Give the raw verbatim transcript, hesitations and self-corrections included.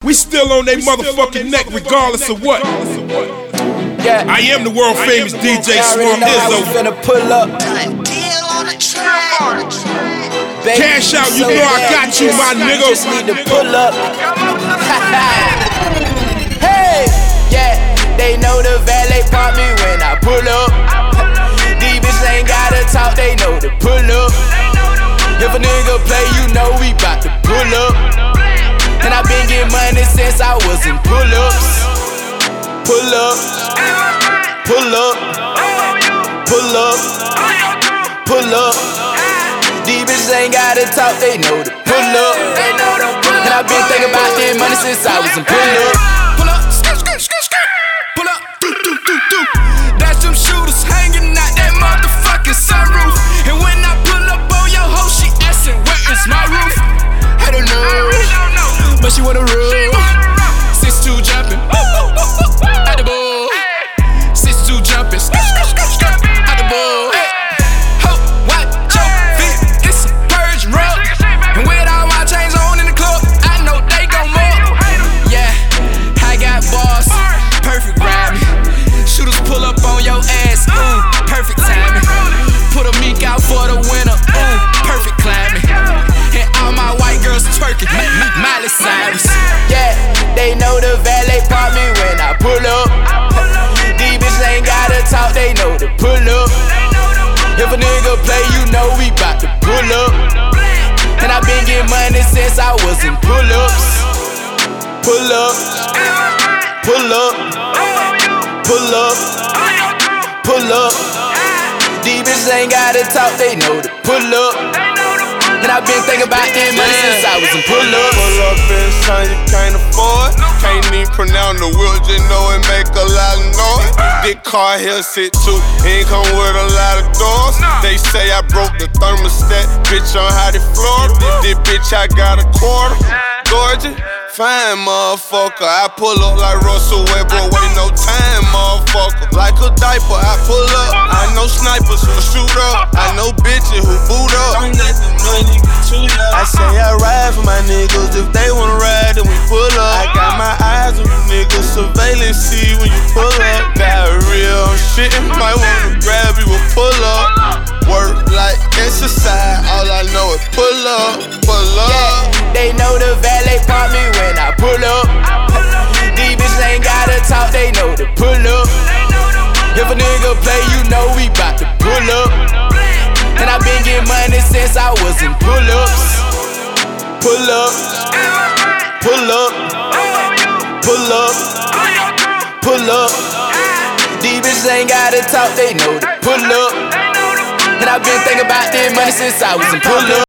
we still on they motherfucking neck regardless of what. Yeah. I am the world famous D J Swamp Izzo. Finna pull up. Cash out, you know I got you, my nigga. Just need to pull up. Hey, yeah, they know the valet park me when I pull up. These bitches ain't gotta talk, they know to pull up. If a nigga play, you know we bout to pull up. And I been getting money since I was in pull-ups. Pull up, pull up, pull up, pull up. These bitches ain't gotta talk, they know to pull up. And I been thinking about this money since I was in pull-up. Pull up, skirt, skirt, skirt, skirt. Pull up, do, do, do, do. That's them shooters hanging out that motherfucking sunroof. And when I pull up on your hoe, she asking, where is my roof? I don't know, but she wanna roll. six two jumping, at the ball. six two jumping, at the ball. Ho, watch your feet, it's a purge rug. And with all my chains on in the club, I know they gon' more. Yeah, I got bars, perfect rhyming. Shooters pull up on your ass, ooh, perfect timing. Put a meek out for the winter, ooh, perfect climbing. And all my white girls twerking, Miley Cyrus. Yeah, they know the valet park me when I pull up. These bitches ain't gotta talk, they know to pull up. If a nigga play, you know we bout to pull up. And I been getting money since I was in pull-ups. Pull up, pull up, pull up, pull up. These bitches ain't gotta talk, they know to pull up. And I been thinking about this money since I was in pull-ups. Pull up in son you can't afford. Can't even pronounce the word, just know it make a lot of noise. This car here sit too, ain't come with a lot of doors. They say I broke the thermostat, bitch on how they Florida. This bitch I got a quarter, gorgeous, fine motherfucker. I pull up like Russell Westbrook, wait no time motherfucker. Like a diaper, I pull up. I know snipers who shoot up, I know bitches who boot up. I say I ride for my niggas, if they wanna ride then we pull up. I got my eyes on you niggas, surveillance see when you pull up. Got real shit, might wanna grab you a pull up. Work like exercise, all I know is pull up, pull up. Yeah, they know the valet park me when I pull up. These bitches ain't gotta talk, they know to pull up. If a nigga play, you know we bout to pull up. And I been getting money since I was in pull-ups. Pull up, pull up, pull up, pull up. These bitches ain't gotta talk, they know to pull up. And I been thinking about this money since I was in pull-up.